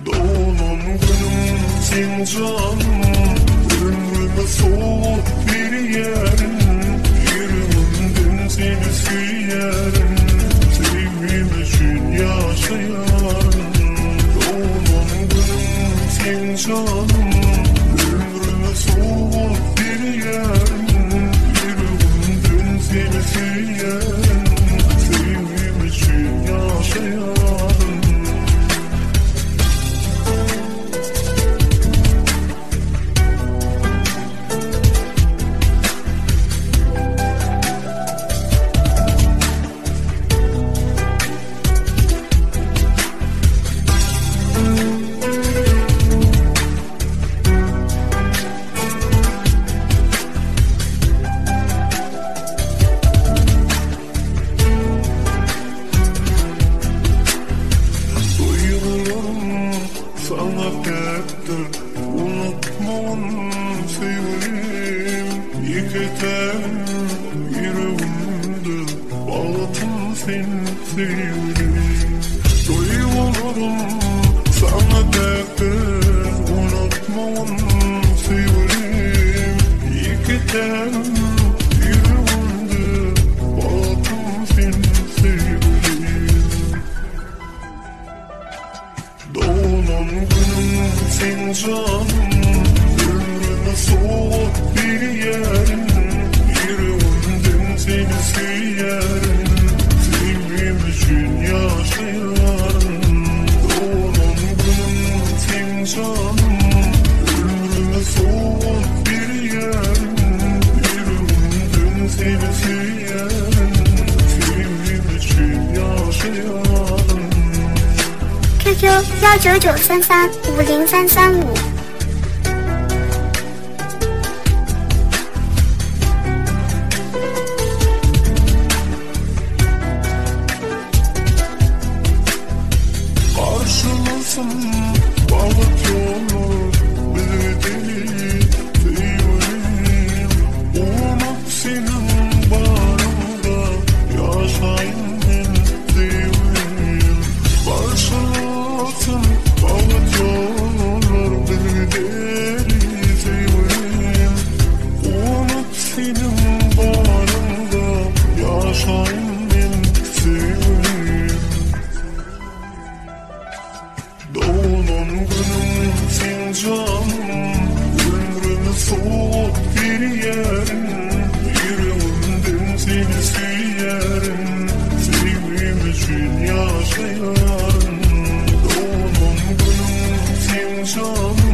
Doğulan günüm sen canım, ömrüme soğuk bir yerin, yüreğimden seni süyerim, sevgim için yaşayarım. Doğulan günüm sen canım, ömrüme soğuk bir yerin, yüreğimden seni süyerim, sevgim için yaşayarım. Sana heptir unutmam sevgilim, yıkatan yüreğimde bağlatın seni sevgilim. Duygularım sana heptir unutmam sevgilim, yıkatan yüreğimde bağlatın seni sevgilim. Doğulan günüm sen canım, ömrüme soğuk bir yerin, yüreğimden seni süyerim, sevgim için yaşayarım. Doğulan günüm sen canım, ömrüme soğuk bir yerin, yüreğimden seni süyerim, sevgim için yaşayarım. QQ19933503335。 Karşılasın balık yolu bizi deli sevgilim, unut senin bağrında yaşayın ben sevgilim. Karşılasın balık yollar bizi deli sevgilim, unut senin bağrında yaşayın ben sevgilim. Doğulan günüm sen canım, ömrüme soğuk bir yerin, yüreğimden seni süyerim, sevgim için yaşayarım. Doğulan günüm sen canım,